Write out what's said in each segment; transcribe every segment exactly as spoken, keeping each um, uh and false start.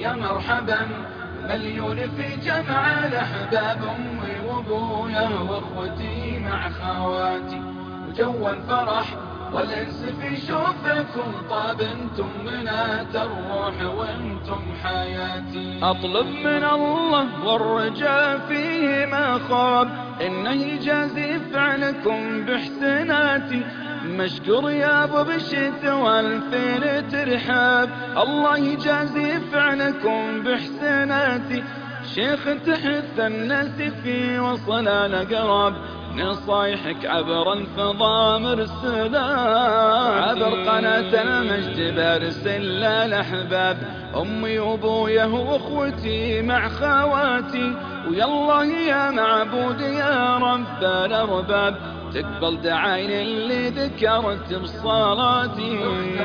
يا مرحبا مليون في جمع الأحباب، أمي وأبويا وأخوتي مع خواتي، وجو الفرح والأنس في شوفكم طاب، انتم منات الروح وانتم حياتي. أطلب من الله والرجاء فيه ما خاب، إنه يجازي فعلكم بإحساناتي، مشكور يا ابو بشت والفين ترحاب، الله يجازي فعلكم بإحساناتي، شيخ تحث الناس في وصل الأقراب، نصايحك عبر الفضاء مرسلات، عبر قناة المجد برسل الأحباب، أمي وأبويا وأخوتي مع خواتي، ويالله يا معبود يا رب الأرباب، تقبل دعاين اللي ذكرت بصلاتي.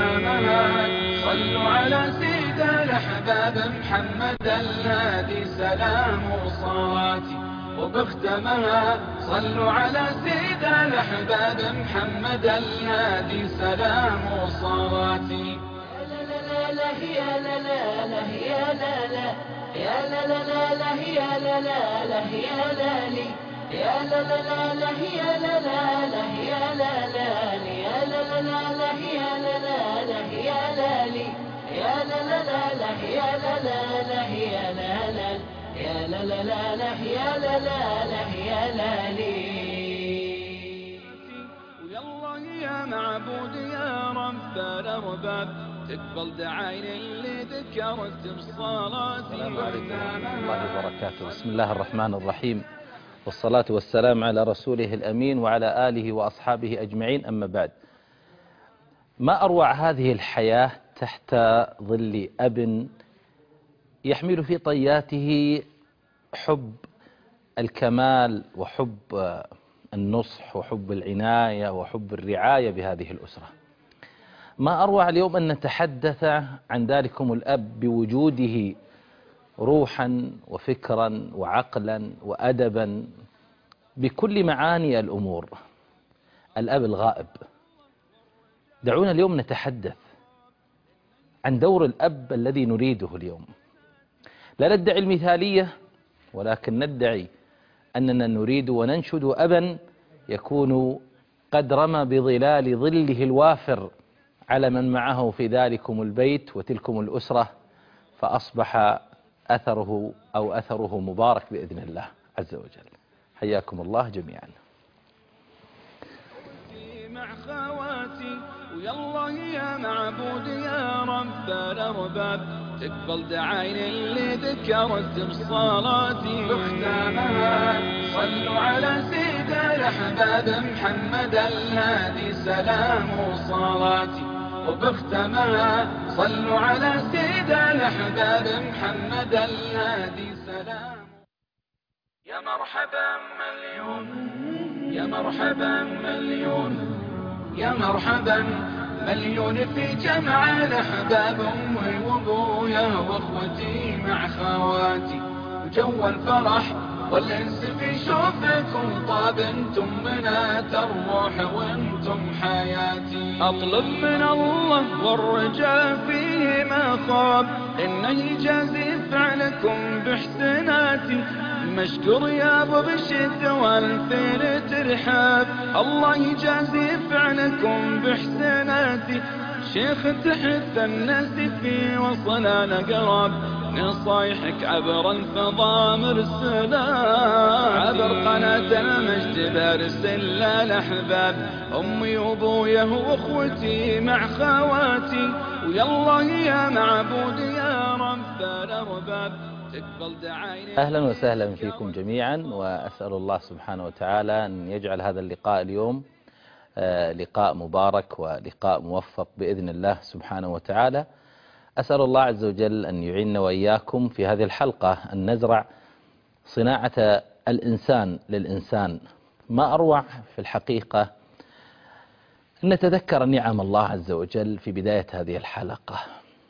صلوا على سيد الأحباب محمد الهادي سلام وصلاتي، وبختمها صلوا على سيد الأحباب محمد الهادي سلام وصلاتي. يا لا يا لا لا يا لا لا يا لا لا لا يا لا لا لا يا لا لي يا لا لا لا يا لا لا لا يا لا لا يا لا لا لا يا لا لا لا يا لا لي يا لا لا لا يا لا لا لا يا لا لا يا لا لا لا يا لا لا لا يا لا لي. ويا الله يا معبود يا رب الأرباب، تقبل دعاين اللي ذكرت بصلاتي. السلام عليكم ورحمة الله وبركاته. بسم الله الرحمن الرحيم، والصلاة والسلام على رسوله الأمين وعلى آله وأصحابه أجمعين، أما بعد. ما أروع هذه الحياة تحت ظل أب يحمل في طياته حب الكمال وحب النصح وحب العناية وحب الرعاية بهذه الأسرة. ما أروع اليوم أن نتحدث عن ذلكم الأب بوجوده روحا وفكرا وعقلا وأدبا بكل معاني الأمور، الأب الغائب. دعونا اليوم نتحدث عن دور الأب الذي نريده اليوم. لا ندعي المثالية، ولكن ندعي أننا نريد وننشد أبا يكون قد رمى بظلال ظله الوافر على من معه في ذلكم البيت وتلكم الأسرة، فأصبح أثره أو أثره مبارك بإذن الله عز وجل. حياكم الله جميعا. مع خواتي ويا الله يا معبود يا رب الأرباب، تقبل دعاين اللي ذكرت بصلاتي. بختامها صلوا على سيد الأحباب محمد الهادي سلام وصلاتي، وبختامها صلوا على سيد الأحباب محمد الهادي سلام. يا مرحبا مليون يا مرحبا مليون يا مرحبا مليون في جمع الأحباب، أمي وأبويا وأخوتي مع خواتي، وجو الفرح والأنس في شوفكم طاب، انتم منات الروح وانتم حياتي. أطلب من الله والرجاء فيه ما خاب، إنه يجازي فعلكم بإحساناتي، مشكور يا ابو بشت والفين ترحاب، الله يجازي فعلكم بإحساناتي، شيخ تحث الناس في وصل الأقراب، نصايحك عبر الفضاء مرسلة، عبر قناة المجد برسل الأحباب، أمي وأبويا وأخوتي مع خواتي، ويا الله يا معبود يا رب الأرباب، تقبل دعاين. أهلا وسهلا فيكم جميعا، وأسأل الله سبحانه وتعالى أن يجعل هذا اللقاء اليوم لقاء مبارك ولقاء موفق بإذن الله سبحانه وتعالى. أسأل الله عز وجل أن يعيننا وإياكم في هذه الحلقة أن نزرع صناعة الإنسان للإنسان. ما أروع في الحقيقة أن نتذكر نعم الله عز وجل في بداية هذه الحلقة.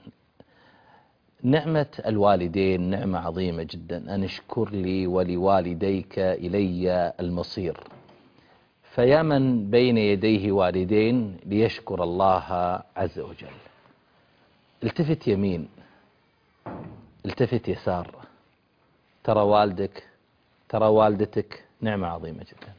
نعمة الوالدين نعمة عظيمة جدا، أن اشكر لي ولوالديك إلي المصير. فيا من بين يديه والدين ليشكر الله عز وجل. التفت يمين، التفت يسار، ترى والدك ترى والدتك نعمة عظيمة جدا.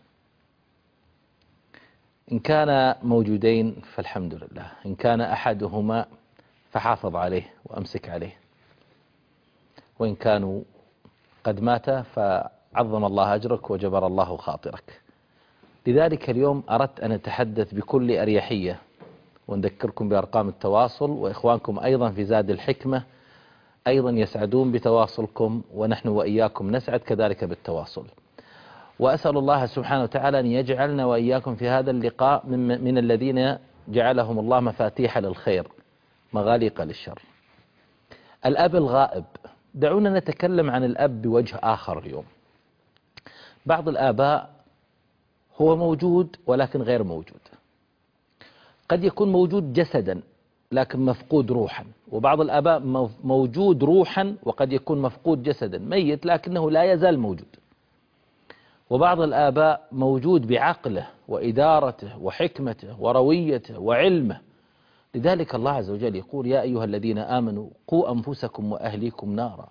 إن كان موجودين فالحمد لله، إن كان أحدهما فحافظ عليه وأمسك عليه، وإن كانوا قد مات فعظم الله أجرك وجبر الله خاطرك. لذلك اليوم أردت أن أتحدث بكل أريحية ونذكركم بأرقام التواصل، وإخوانكم أيضا في زاد الحكمة أيضا يسعدون بتواصلكم، ونحن وإياكم نسعد كذلك بالتواصل. وأسأل الله سبحانه وتعالى أن يجعلنا وإياكم في هذا اللقاء من, من الذين جعلهم الله مفاتيح للخير مغاليق للشر. الأب الغائب، دعونا نتكلم عن الأب بوجه آخر اليوم. بعض الآباء هو موجود ولكن غير موجود، قد يكون موجود جسدا لكن مفقود روحا، وبعض الآباء موجود روحا وقد يكون مفقود جسدا، ميت لكنه لا يزال موجود. وبعض الآباء موجود بعقله وإدارته وحكمته ورويته وعلمه. لذلك الله عز وجل يقول: يا أيها الذين آمنوا قوا أنفسكم وأهليكم نارا.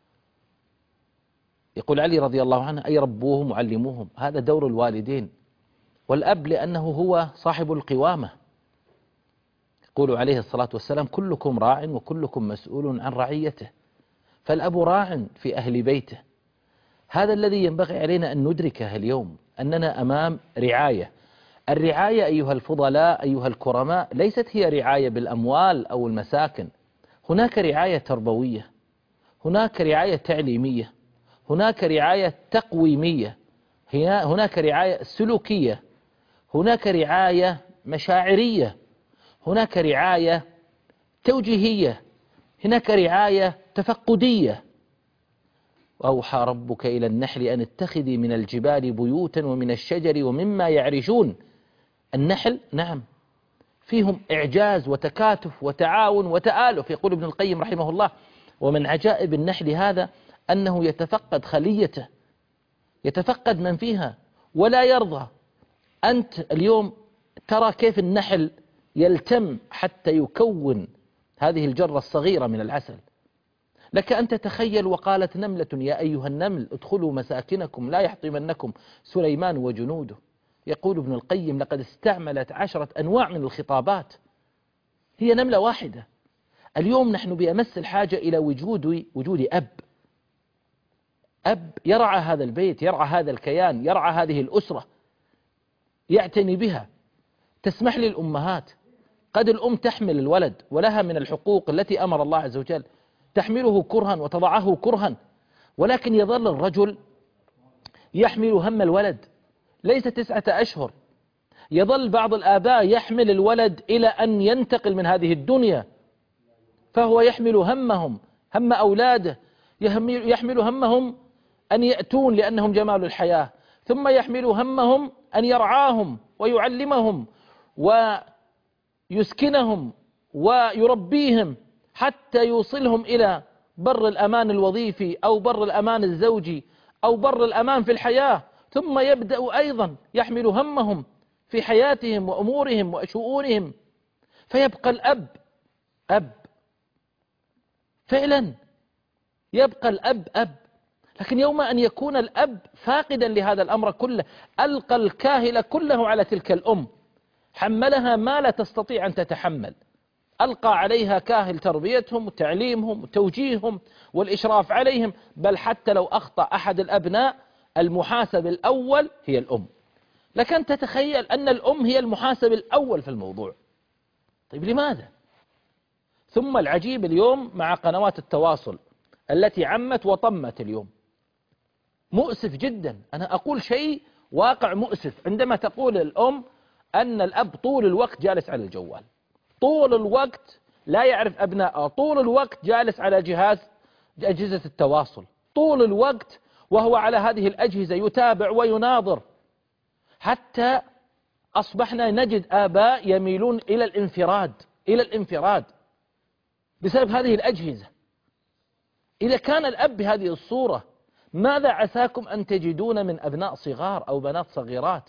يقول علي رضي الله عنه: أي ربوهم وعلموهم. هذا دور الوالدين، والأب لأنه هو صاحب القوامة. يقول عليه الصلاة والسلام: كلكم راع وكلكم مسؤول عن رعيته. فالأب راع في أهل بيته. هذا الذي ينبغي علينا أن ندركه اليوم، أننا أمام رعاية. الرعاية أيها الفضلاء أيها الكرماء ليست هي رعاية بالأموال أو المساكن، هناك رعاية تربوية، هناك رعاية تعليمية، هناك رعاية تقويمية، هناك رعاية سلوكية، هناك رعاية مشاعرية، هناك رعاية توجيهية، هناك رعاية تفقدية. وأوحى ربك إلى النحل أن اتخذي من الجبال بيوتا ومن الشجر ومما يعرشون. النحل نعم فيهم إعجاز وتكاتف وتعاون وتآلف. يقول ابن القيم رحمه الله: ومن عجائب النحل هذا أنه يتفقد خليته، يتفقد من فيها ولا يرضى. أنت اليوم ترى كيف النحل يلتم حتى يكون هذه الجرة الصغيرة من العسل. لك أن تتخيل: وقالت نملة يا أيها النمل ادخلوا مساكنكم لا يحطمنكم سليمان وجنوده. يقول ابن القيم: لقد استعملت عشرة أنواع من الخطابات، هي نملة واحدة. اليوم نحن بأمس الحاجة إلى وجود وجود أب أب يرعى هذا البيت، يرعى هذا الكيان، يرعى هذه الأسرة، يعتني بها. تسمح لي الأمهات، قد الأم تحمل الولد ولها من الحقوق التي أمر الله عز وجل، تحمله كرها وتضعه كرها، ولكن يظل الرجل يحمل هم الولد ليس تسعة أشهر. يظل بعض الآباء يحمل الولد إلى أن ينتقل من هذه الدنيا، فهو يحمل همهم، هم أولاده، يحمل همهم أن يأتون لأنهم جمال الحياة، ثم يحمل همهم أن يرعاهم ويعلمهم ويسكنهم ويربيهم حتى يوصلهم إلى بر الأمان الوظيفي أو بر الأمان الزوجي أو بر الأمان في الحياة، ثم يبدأ أيضا يحمل همهم في حياتهم وأمورهم وشؤونهم. فيبقى الأب أب فعلا، يبقى الأب أب. لكن يوم أن يكون الأب فاقدا لهذا الأمر كله، ألقى الكاهل كله على تلك الأم، حملها ما لا تستطيع أن تتحمل، ألقى عليها كاهل تربيتهم وتعليمهم وتوجيههم والإشراف عليهم. بل حتى لو أخطأ أحد الأبناء المحاسب الأول هي الأم. لكن تتخيل أن الأم هي المحاسب الأول في الموضوع. طيب لماذا؟ ثم العجيب اليوم مع قنوات التواصل التي عمت وطمت اليوم، مؤسف جدا. أنا أقول شيء واقع مؤسف عندما تقول الأم أن الأب طول الوقت جالس على الجوال، طول الوقت لا يعرف أبنائه، طول الوقت جالس على جهاز أجهزة التواصل، طول الوقت وهو على هذه الأجهزة يتابع ويناظر، حتى أصبحنا نجد آباء يميلون إلى الانفراد إلى الانفراد بسبب هذه الأجهزة. إذا كان الأب بهذه الصورة، ماذا عساكم أن تجدون من أبناء صغار أو بنات صغيرات؟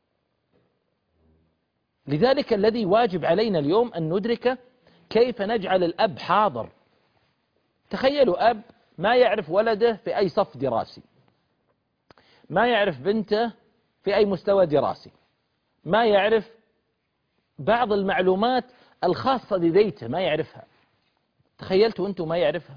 لذلك الذي واجب علينا اليوم أن ندرك كيف نجعل الأب حاضر. تخيلوا أب ما يعرف ولده في أي صف دراسي، ما يعرف بنته في أي مستوى دراسي، ما يعرف بعض المعلومات الخاصة ببيته ما يعرفها. تخيلتوا أنتم ما يعرفها؟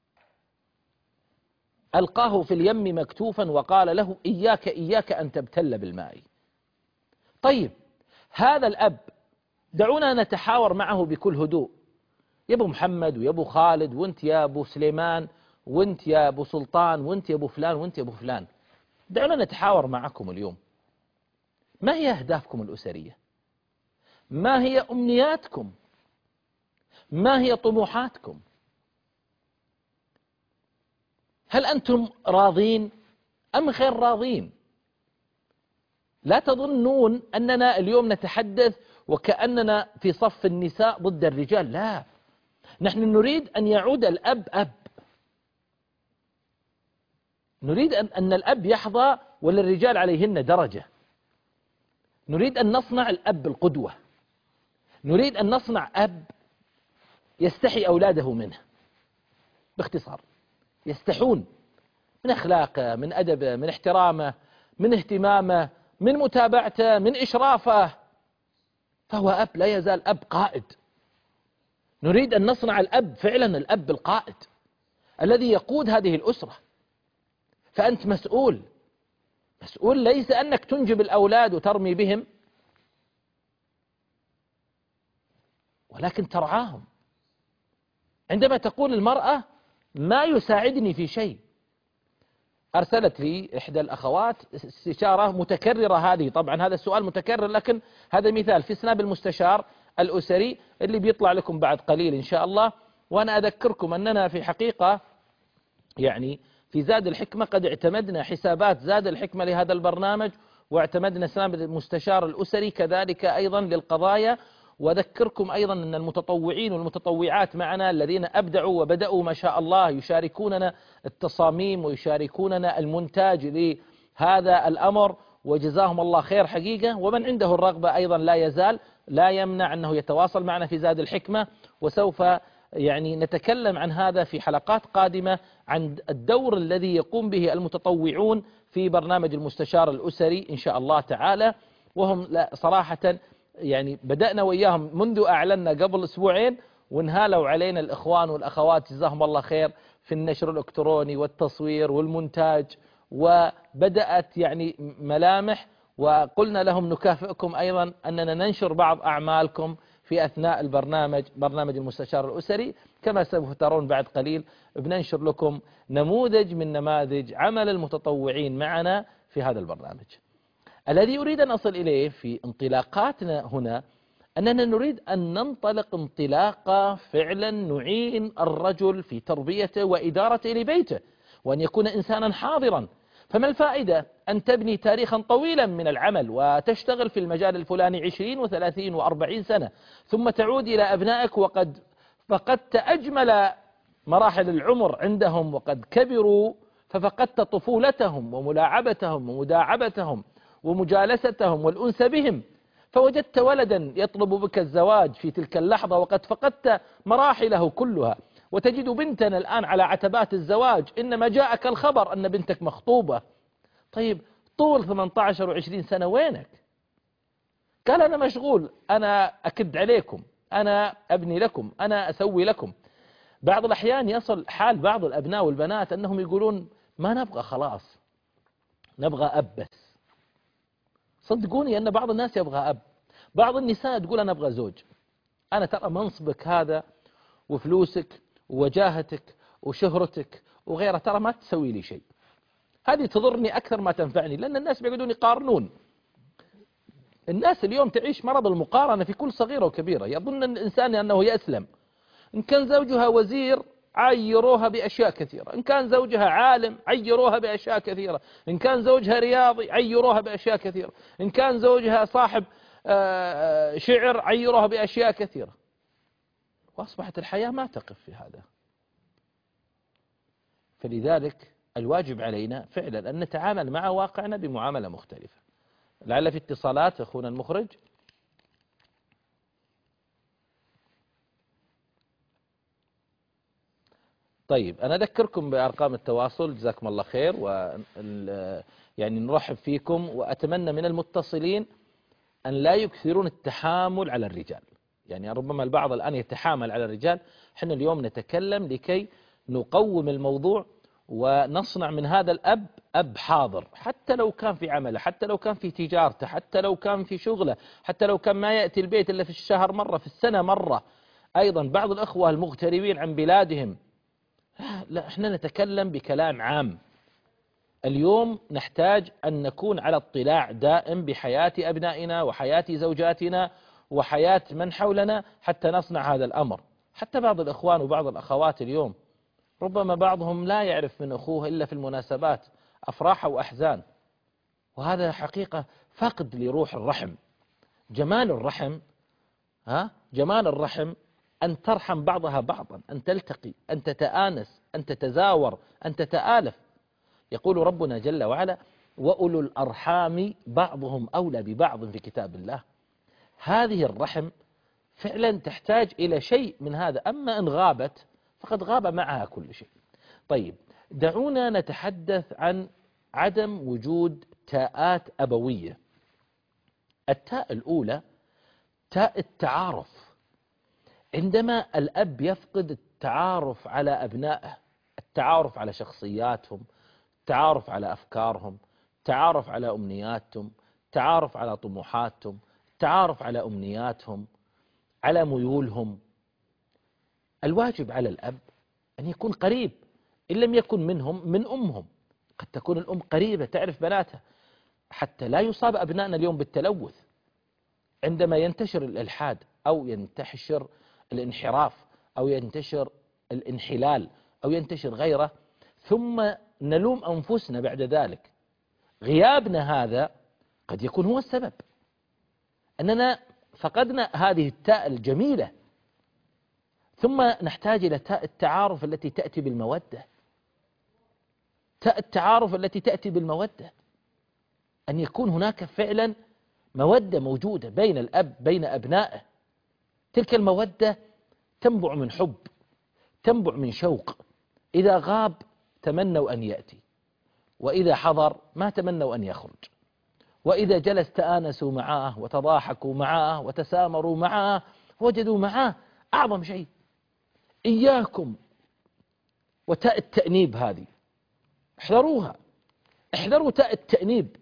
ألقاه في اليم مكتوفا وقال له إياك إياك أن تبتل بالماء. طيب هذا الأب دعونا نتحاور معه بكل هدوء، يا أبو محمد ويا أبو خالد وانت يا أبو سليمان وانت يا أبو سلطان وانت يا أبو فلان وانت يا أبو فلان، دعونا نتحاور معكم اليوم. ما هي أهدافكم الأسرية؟ ما هي أمنياتكم؟ ما هي طموحاتكم؟ هل أنتم راضين أم غير راضين؟ لا تظنون أننا اليوم نتحدث وكأننا في صف النساء ضد الرجال، لا، نحن نريد أن يعود الأب أب، نريد أن الأب يحظى وللرجال عليهن درجة، نريد أن نصنع الأب القدوة، نريد أن نصنع أب يستحي أولاده منه. باختصار يستحون من أخلاقه، من أدبه، من احترامه، من اهتمامه، من متابعته، من إشرافه، فهو أب لا يزال أب قائد. نريد أن نصنع الأب فعلا الأب القائد الذي يقود هذه الأسرة. فأنت مسؤول، مسؤول ليس أنك تنجب الأولاد وترمي بهم، ولكن ترعاهم. عندما تقول المرأة ما يساعدني في شيء، أرسلت لي إحدى الأخوات استشارة متكررة، هذه طبعا هذا السؤال متكرر، لكن هذا مثال في سناب المستشار الأسري اللي بيطلع لكم بعد قليل إن شاء الله. وأنا أذكركم أننا في حقيقة يعني في زاد الحكمة قد اعتمدنا حسابات زاد الحكمة لهذا البرنامج، واعتمدنا سناب المستشار الأسري كذلك أيضا للقضايا. وأذكركم أيضا أن المتطوعين والمتطوعات معنا الذين أبدعوا وبدأوا ما شاء الله يشاركوننا التصاميم ويشاركوننا المونتاج لهذا الأمر، وجزاهم الله خير حقيقة. ومن عنده الرغبة أيضا لا يزال لا يمنع أنه يتواصل معنا في زاد الحكمة، وسوف يعني نتكلم عن هذا في حلقات قادمة، عن الدور الذي يقوم به المتطوعون في برنامج المستشار الأسري إن شاء الله تعالى. وهم صراحة يعني بدأنا وإياهم منذ أعلنا قبل أسبوعين، وانهالوا علينا الإخوان والأخوات جزاهم الله خير في النشر الإلكتروني والتصوير والمونتاج، وبدأت يعني ملامح، وقلنا لهم نكافئكم أيضا أننا ننشر بعض أعمالكم في أثناء البرنامج، برنامج المستشار الأسري، كما سوف ترون بعد قليل بننشر لكم نموذج من نماذج عمل المتطوعين معنا في هذا البرنامج. الذي أريد أن أصل إليه في انطلاقاتنا هنا أننا نريد أن ننطلق انطلاقة فعلا نعين الرجل في تربيته وإدارته لبيته، وأن يكون إنسانا حاضرا. فما الفائدة أن تبني تاريخا طويلا من العمل وتشتغل في المجال الفلاني عشرين وثلاثين وأربعين سنة، ثم تعود إلى أبنائك وقد فقدت أجمل مراحل العمر عندهم وقد كبروا، ففقدت طفولتهم وملاعبتهم ومداعبتهم ومجالستهم والأنس بهم، فوجدت ولدا يطلب بك الزواج في تلك اللحظة وقد فقدت مراحله كلها. وتجد بنتنا الآن على عتبات الزواج، إنما جاءك الخبر أن بنتك مخطوبة. طيب طول ثمانية عشر وعشرين سنة وينك؟ قال أنا مشغول، أنا أكد عليكم، أنا أبني لكم، أنا أسوي لكم. بعض الأحيان يصل حال بعض الأبناء والبنات أنهم يقولون ما نبغى، خلاص نبغى أب بس. صدقوني أن بعض الناس يبغى أب. بعض النساء تقول أنا أبغى زوج. أنا ترى منصبك هذا وفلوسك ووجاهتك وشهرتك وغيرها ترى ما تسوي لي شيء، هذه تضرني أكثر ما تنفعني، لأن الناس بيقعدون يقارنون. الناس اليوم تعيش مرض المقارنة في كل صغيرة وكبيرة. يظن الإنسان أنه يسلم. إن كان زوجها وزير عيروها بأشياء كثيرة، إن كان زوجها عالم عيروها بأشياء كثيرة، إن كان زوجها رياضي عيروها بأشياء كثيرة، إن كان زوجها صاحب شعر عيروها بأشياء كثيرة. وأصبحت الحياة ما تقف في هذا. فلذلك الواجب علينا فعلا أن نتعامل مع واقعنا بمعاملة مختلفة. لعل في اتصالات أخونا المخرج. طيب أنا أذكركم بأرقام التواصل، جزاكم الله خير، و يعني نرحب فيكم، وأتمنى من المتصلين أن لا يكثرون التحامل على الرجال. يعني ربما البعض الآن يتحامل على الرجال، احنا اليوم نتكلم لكي نقوم الموضوع ونصنع من هذا الأب أب حاضر، حتى لو كان في عمله، حتى لو كان في تجارته، حتى لو كان في شغله، حتى لو كان ما يأتي البيت إلا في الشهر مرة، في السنة مرة. أيضا بعض الأخوة المغتربين عن بلادهم، لا احنا نتكلم بكلام عام. اليوم نحتاج أن نكون على اطلاع دائم بحياة أبنائنا وحياة زوجاتنا وحياة من حولنا حتى نصنع هذا الأمر. حتى بعض الإخوان وبعض الأخوات اليوم ربما بعضهم لا يعرف من أخوه إلا في المناسبات، أفراح وأحزان، وهذا حقيقة فقد لروح الرحم. جمال الرحم، ها جمال الرحم أن ترحم بعضها بعضا، أن تلتقي، أن تتآنس، أن تتزاور، أن تتآلف. يقول ربنا جل وعلا: وأولو الأرحام بعضهم أولى ببعض في كتاب الله. هذه الرحم فعلا تحتاج إلى شيء من هذا، أما إن غابت فقد غاب معها كل شيء. طيب دعونا نتحدث عن عدم وجود تاءات أبوية. التاء الأولى تاء التعارف. عندما الأب يفقد التعارف على أبنائه، التعارف على شخصياتهم، التعارف على أفكارهم، التعارف على أمنياتهم، التعارف على طموحاتهم، التعارف على أمنياتهم، على ميولهم، الواجب على الأب أن يكون قريب، إن لم يكن منهم من أمهم. قد تكون الأم قريبة تعرف بناتها، حتى لا يصاب أبنائنا اليوم بالتلوث عندما ينتشر الإلحاد أو ينتشر الانحراف أو ينتشر الانحلال أو ينتشر غيره، ثم نلوم أنفسنا بعد ذلك. غيابنا هذا قد يكون هو السبب، أننا فقدنا هذه التاء الجميلة. ثم نحتاج إلى تاء التعارف التي تأتي بالمودة. تاء التعارف التي تأتي بالمودة، أن يكون هناك فعلا مودة موجودة بين الأب بين أبنائه. تلك المودة تنبع من حب، تنبع من شوق. إذا غاب تمنوا أن يأتي، وإذا حضر ما تمنوا أن يخرج، وإذا جلس تآنسوا معاه وتضاحكوا معاه وتسامروا معاه، وجدوا معاه أعظم شيء. إياكم وتاء التأنيب هذه، احذروها، احذروا تاء التأنيب.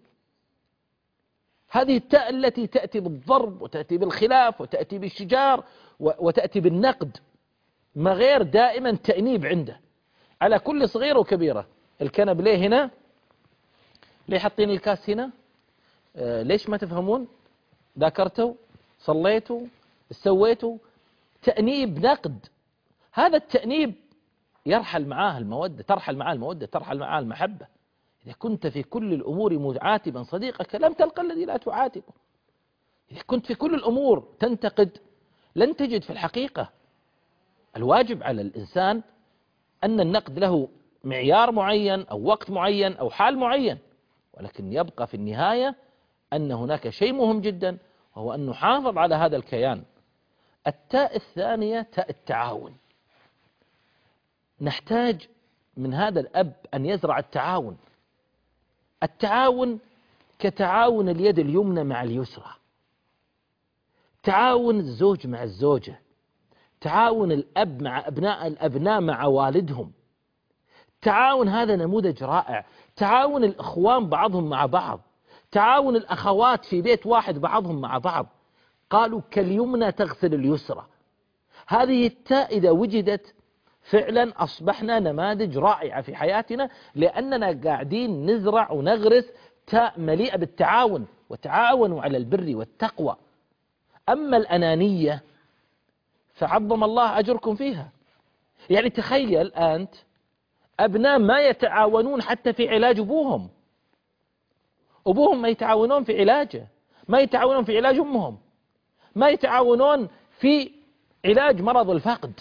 هذه التاء التي تأتي بالضرب وتأتي بالخلاف وتأتي بالشجار وتأتي بالنقد، ما غير دائما تأنيب عنده على كل صغيرة وكبيرة. الكنب ليه هنا؟ ليه حاطين الكاس هنا؟ آه ليش ما تفهمون؟ ذاكرتوا؟ صليتوا؟ سويتوا؟ تأنيب، نقد. هذا التأنيب يرحل معاه المودة، ترحل معاه المودة، ترحل معاه المحبة. إذا كنت في كل الأمور معاتبا صديقك لم تلقى الذي لا تعاتبه. إذا كنت في كل الأمور تنتقد لن تجد في الحقيقة. الواجب على الإنسان أن النقد له معيار معين أو وقت معين أو حال معين، ولكن يبقى في النهاية أن هناك شيء مهم جدا، وهو أن نحافظ على هذا الكيان. التاء الثانية تاء التعاون. نحتاج من هذا الأب أن يزرع التعاون. التعاون كتعاون اليد اليمنى مع اليسرى، تعاون الزوج مع الزوجة، تعاون الأب مع أبناء الأبناء مع والدهم. تعاون هذا نموذج رائع. تعاون الإخوان بعضهم مع بعض، تعاون الأخوات في بيت واحد بعضهم مع بعض. قالوا كاليمنى تغسل اليسرى. هذه التاء إذا وجدت فعلا أصبحنا نماذج رائعة في حياتنا، لأننا قاعدين نزرع ونغرس تاء مليئة بالتعاون، وتعاونوا على البر والتقوى. أما الأنانية فعظم الله أجركم فيها. يعني تخيل أنت أبناء ما يتعاونون حتى في علاج أبوهم، أبوهم ما يتعاونون في علاجه، ما يتعاونون في علاج أمهم، ما يتعاونون في علاج مرض الفقد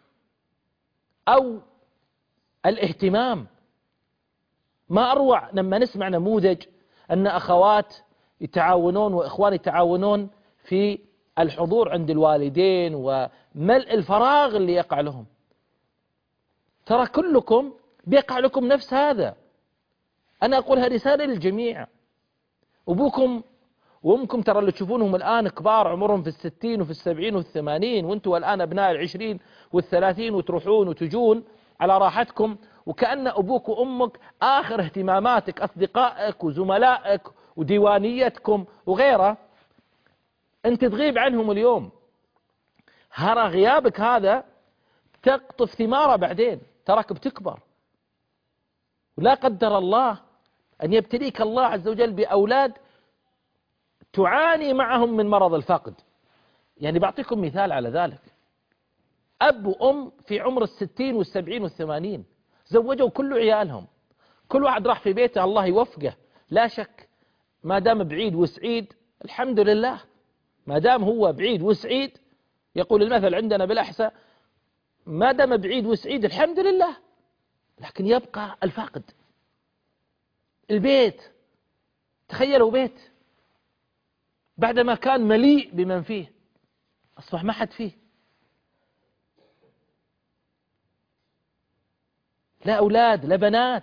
أو الاهتمام. ما أروع لما نسمع نموذج أن أخوات يتعاونون وإخوان يتعاونون في الحضور عند الوالدين وملء الفراغ اللي يقع لهم. ترى كلكم بيقع لكم نفس هذا. أنا أقولها رسالة للجميع. أبوكم وأمكم ترى اللي تشوفونهم الآن كبار عمرهم في الستين وفي السبعين والثمانين، وأنتوا الآن أبناء العشرين والثلاثين وتروحون وتجون على راحتكم، وكأن أبوك وأمك آخر اهتماماتك أصدقائك وزملائك وديوانيتكم وغيره. أنت تغيب عنهم اليوم، هرى غيابك هذا تقطف ثماره بعدين، تراك بتكبر ولا قدر الله أن يبتليك الله عز وجل بأولاد تعاني معهم من مرض الفقد. يعني بعطيكم مثال على ذلك. أب وأم في عمر الستين والسبعين والثمانين زوجوا كل عيالهم، كل واحد راح في بيته الله يوفقه، لا شك ما دام بعيد وسعيد الحمد لله، ما دام هو بعيد وسعيد، يقول المثل عندنا بالأحساء ما دام بعيد وسعيد الحمد لله. لكن يبقى الفاقد. البيت، تخيلوا بيت بعدما كان مليء بمن فيه أصبح ما حد فيه، لا أولاد لا بنات.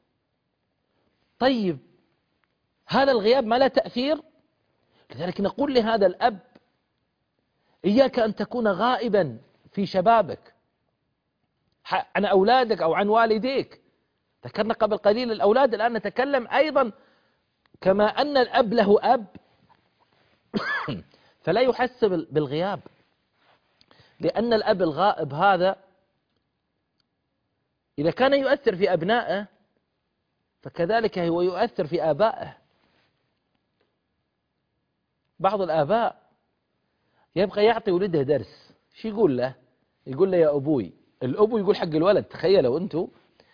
طيب هذا الغياب ما له تأثير؟ لذلك نقول لهذا الأب إياك أن تكون غائبا في شبابك عن أولادك أو عن والديك. ذكرنا قبل قليل الأولاد، الآن نتكلم أيضا كما أن الأب له أب فلا يحس بالغياب، لأن الأب الغائب هذا إذا كان يؤثر في أبنائه فكذلك هو يؤثر في آبائه. بعض الآباء يبقى يعطي ولده درس، شو يقول له؟ يقول له يا أبوي. الأبو يقول حق الولد، تخيلوا أنتوا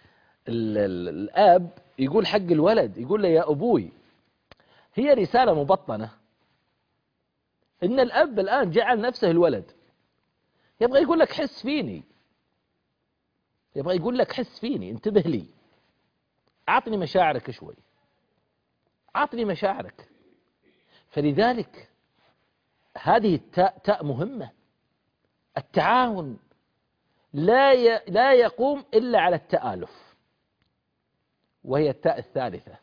الآب يقول حق الولد، يقول له يا أبوي. هي رسالة مبطنة إن الأب الآن جعل نفسه الولد، يبغى يقول لك حس فيني، يبغى يقول لك حس فيني، انتبه لي، أعطني مشاعرك شوي، أعطني مشاعرك. فلذلك هذه التاء تاء مهمة. التعاون لا لا يقوم إلا على التآلف، وهي التاء الثالثة.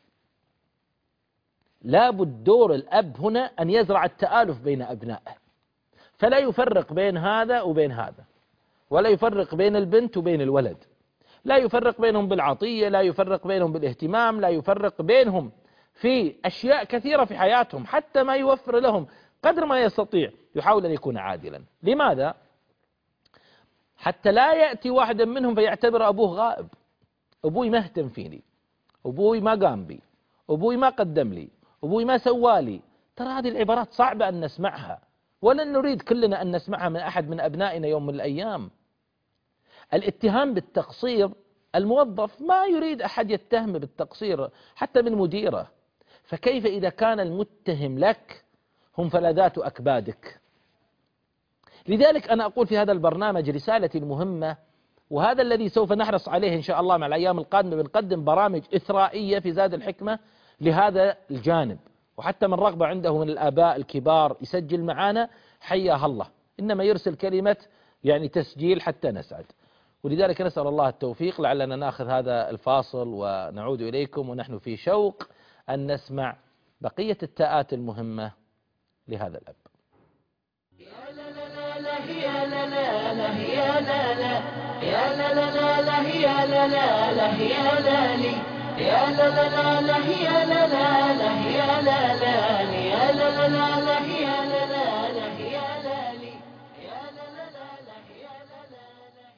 لابد دور الأب هنا أن يزرع التآلف بين أبنائه، فلا يفرق بين هذا وبين هذا، ولا يفرق بين البنت وبين الولد، لا يفرق بينهم بالعطية، لا يفرق بينهم بالاهتمام، لا يفرق بينهم في أشياء كثيرة في حياتهم، حتى ما يوفر لهم قدر ما يستطيع يحاول أن يكون عادلا. لماذا؟ حتى لا يأتي واحدا منهم فيعتبر أبوه غائب، أبوي ما اهتم فيني، أبوي ما قام بي، أبوي ما قدم لي، أبوي ما سوالي. ترى هذه العبارات صعبة أن نسمعها، ولن نريد كلنا أن نسمعها من أحد من أبنائنا يوم من الأيام. الاتهام بالتقصير، الموظف ما يريد أحد يتهم بالتقصير حتى من مديره، فكيف إذا كان المتهم لك هم فلذات أكبادك؟ لذلك أنا أقول في هذا البرنامج رسالتي المهمة، وهذا الذي سوف نحرص عليه إن شاء الله مع الأيام القادمة، بنقدم برامج إثرائية في زاد الحكمة لهذا الجانب، وحتى من رغبة عنده من الآباء الكبار يسجل معنا حياها الله، إنما يرسل كلمة يعني تسجيل حتى نسعد. ولذلك نسأل الله التوفيق، لعلنا نأخذ هذا الفاصل ونعود إليكم ونحن في شوق أن نسمع بقية التاءات المهمة لهذا الأب. يا لا لا لا يا لا لا لا يا لا لا يا لا لا لا يا لا لا لا يا لا لي يا لا لا لا يا لا لا لا يا لا لا يا لا لا لا يا لا لا لا يا لا لي يا لا لا لا يا لا لا لا.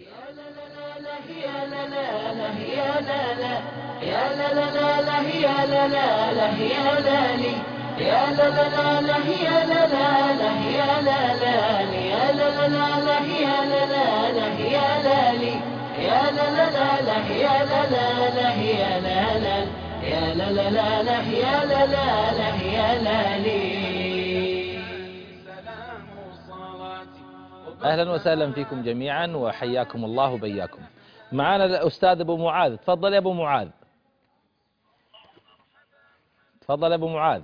يا لا لا لا لا يا لا لا لا يا لا لا يا لا لا لا لا يا لا لا لا يا لا لي يا لا لا لا لا يا لا لا لا يا لا لا لي يا لا لا لا لا يا لا لا لا يا لا لي يا لا لا لا لا يا لا لا لا يا لا لا يا لا لا لا لا يا لا لا لا يا لا لي. أهلا وسهلا فيكم جميعا وحياكم الله وبياكم. معنا الأستاذ أبو معاذ. تفضل يا أبو معاذ. تفضل يا أبو معاذ.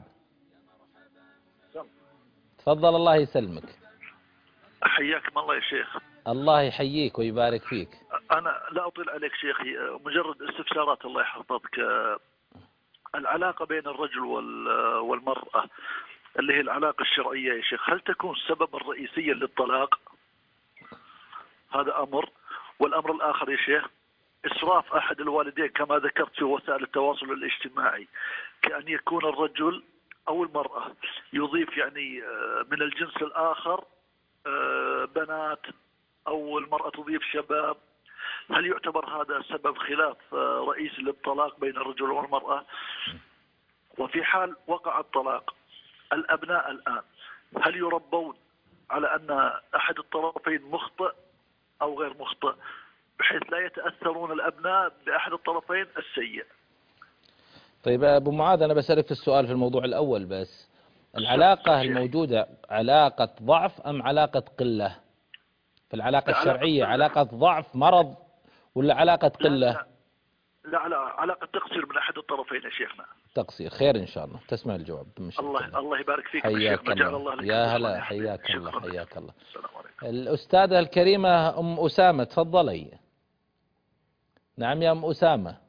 تفضل الله يسلمك. حياكم الله يا شيخ. الله يحييك ويبارك فيك. أنا لا أطيل عليك شيخي، مجرد استفسارات الله يحفظك. العلاقة بين الرجل والمرأة اللي هي العلاقة الشرعية يا شيخ، هل تكون سببا رئيسيا للطلاق؟ هذا أمر. والأمر الآخر يا شيخ، إسراف أحد الوالدين كما ذكرت في وسائل التواصل الاجتماعي، كأن يكون الرجل أو المرأة يضيف يعني من الجنس الآخر بنات، أو المرأة تضيف شباب، هل يعتبر هذا سبب خلاف رئيسي للطلاق بين الرجل والمرأة؟ وفي حال وقع الطلاق، الأبناء الآن هل يربون على أن أحد الطرفين مخطئ أو غير مخطئ، بحيث لا يتأثرون الأبناء بأحد الطرفين السيء؟ طيب أبو معاذ، أنا بسألك في السؤال في الموضوع الأول بس، العلاقة الموجودة علاقة ضعف أم علاقة قلة؟ في العلاقة الشرعية علاقة ضعف مرض ولا علاقة قلة؟ لا لا, لا علاقة تقصير من أحد الطرفين يا شيخنا. تقصير، خير إن شاء الله. تسمع الجواب. الله الله, الله يبارك فيك حياك يا شيخنا. جعل الله. الله لك. يا هلا، حياك الله حياك الله. السلام عليكم. الأستاذة الكريمة أم أسامة، تفضلي. نعم يا أم أسامة.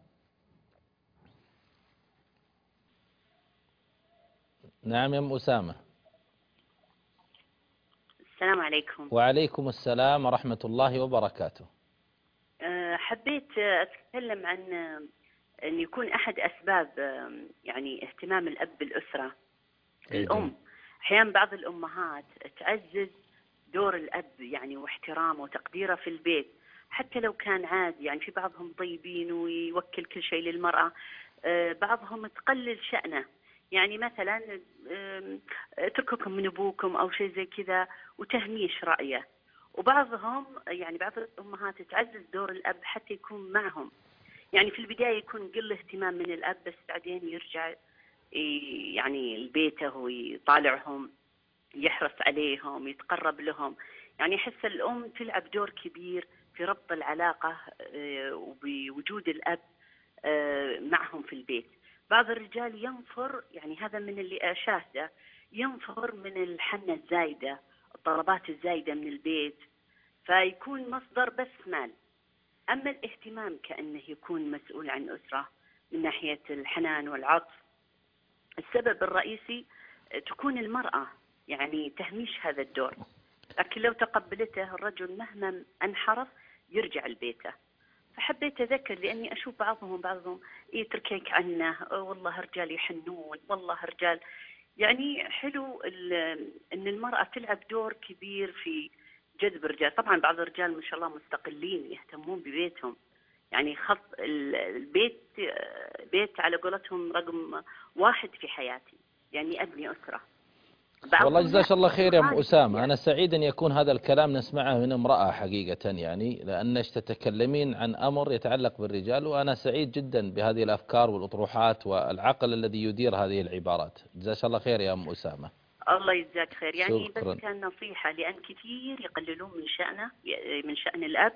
نعم يا أم أسامة. السلام عليكم. وعليكم السلام ورحمة الله وبركاته. حبيت أتكلم عن أن يكون أحد أسباب يعني اهتمام الأب بالأسرة الأم. أحيانا بعض الأمهات تعزز دور الأب يعني واحترامه وتقديره في البيت، حتى لو كان عادي. يعني في بعضهم طيبين ويوكل كل شيء للمرأة، بعضهم تقلل شأنه، يعني مثلا اترككم من أبوكم أو شيء زي كذا وتهميش رأيه. وبعضهم يعني بعض الأمهات تعزز دور الأب حتى يكون معهم، يعني في البداية يكون قل اهتمام من الأب، بس بعدين يرجع يعني لبيته ويطالعهم، يحرص عليهم، يتقرب لهم. يعني يحس الأم تلعب دور كبير في ربط العلاقة وبوجود الأب معهم في البيت. بعض الرجال ينفر، يعني هذا من اللي أشاهده، ينفر من الحنة الزايدة، الطلبات الزايدة من البيت، فيكون مصدر بس مال. أما الاهتمام كأنه يكون مسؤول عن أسرة من ناحية الحنان والعطف، السبب الرئيسي تكون المرأة، يعني تهميش هذا الدور. لكن لو تقبلته الرجل مهما انحرف يرجع لبيته. فحبيت أذكر لأني أشوف بعضهم بعضهم يتركك عنه، والله رجال يحنون، والله رجال. يعني حلو أن المرأة تلعب دور كبير في جذب الرجال. طبعا بعض الرجال ما شاء الله مستقلين يهتمون ببيتهم، يعني خط البيت بيت على قولتهم رقم واحد في حياتي، يعني أبني أسرة. والله جزاك الله خير يا أم أسامة. أنا سعيد أن يكون هذا الكلام نسمعه من امرأة حقيقة، يعني لأنك تتكلمين عن أمر يتعلق بالرجال، وأنا سعيد جدا بهذه الأفكار والأطروحات والعقل الذي يدير هذه العبارات. جزاك الله خير يا أم أسامة. الله يجزاك خير. يعني شكرا. بس كان نصيحة، لأن كثير يقللون من شأنه، من شأن الأب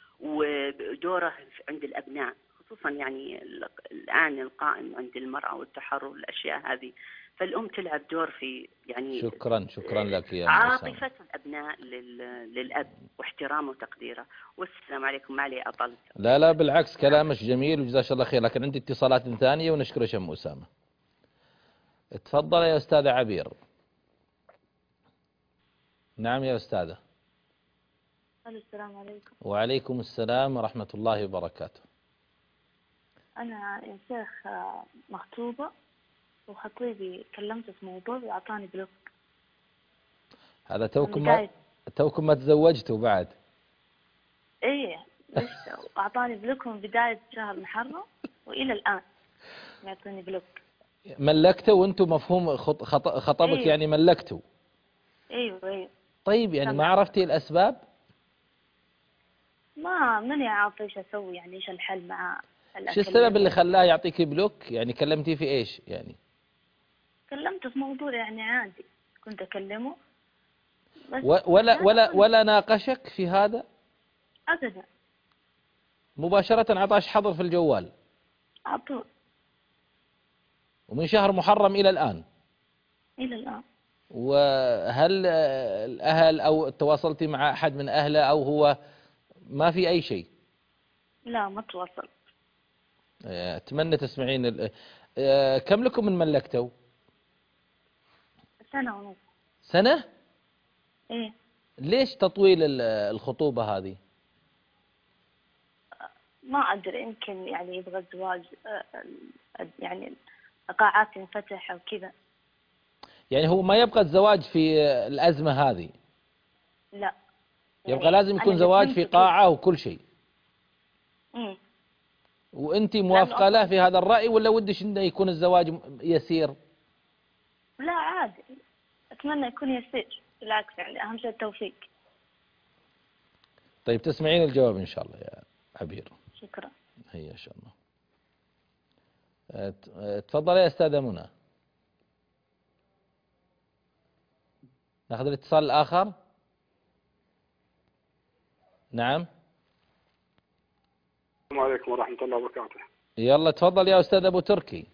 ودوره عند الأبناء، خصوصا يعني الآن القائم عند المرأة والتحرر والأشياء هذه. فالأم تلعب دور في يعني شكرا شكرا لك يا أم أسامة. عاطفة الأبناء للأب واحترامه وتقديره. والسلام عليكم. ما علي أطلت. لا لا بالعكس، كلامك جميل وجزاك الله خير، لكن عندي اتصالات ثانية ونشكرك يا أم أسامة. تفضل يا أستاذة عبير. نعم يا أستاذة. السلام عليكم. وعليكم السلام ورحمة الله وبركاته. أنا يا شيخ مخطوبة، وخطيبي كلمته في موضوع وأعطاني بلوك. هذا توكم ما توكم ما تزوجتوا بعد؟ إيه لسه، وأعطاني بلوك من بداية شهر محرم وإلى الآن يعطيني بلوك. ملكته وأنتم مفهوم خط خط خطبك إيه. يعني ملكته. أيوه أيوه. طيب يعني ما سمع. عرفتي الأسباب؟ ما ماني عارفة إيش أسوي، يعني إيش الحل مع شو السبب اللي الأكل. خلاه يعطيك بلوك؟ يعني كلمتيه في إيش يعني؟ كلمته في موضوع يعني عادي، كنت أكلمه بس و- ولا بعدين ولا أقول ولا ناقشك في هذا؟ أبدا. مباشرة عطاش حظر في الجوال، على طول ومن شهر محرم إلى الآن. إلى الآن. وهل آه، الأهل أو تواصلتي مع أحد من أهله أو هو ما في أي شيء؟ لا ما تواصل. آه، أتمنى تسمعين ال- آه، كم لكم من ملكتوا؟ سنة ونص. سنة؟ إيه. ليش تطويل ال- الخطوبة هذه؟ ما أدري، يمكن يعني يبغى الزواج آه، آه، يعني قاعات تنفتح أو كذا. يعني هو ما يبقى الزواج في آه، الأزمة هذه، لا يبقى يعني لازم أنا يكون اللي زواج في فهمته كذا. قاعة وكل شيء. أمم. وأنت لأنه موافقة له أصلا في هذا الرأي ولا ودش إنه يكون الزواج م- يسير؟ لا عادي، أتمنى يكون يسير، بالعكس يعني أهم شيء التوفيق. طيب تسمعين الجواب إن شاء الله يا عبير. شكرا. هيا إن شاء الله. أه، ت- أه، تفضل يا أستاذة منى. ناخذ الاتصال الآخر. نعم. السلام عليكم ورحمة الله وبركاته. يلا تفضل يا أستاذ أبو تركي.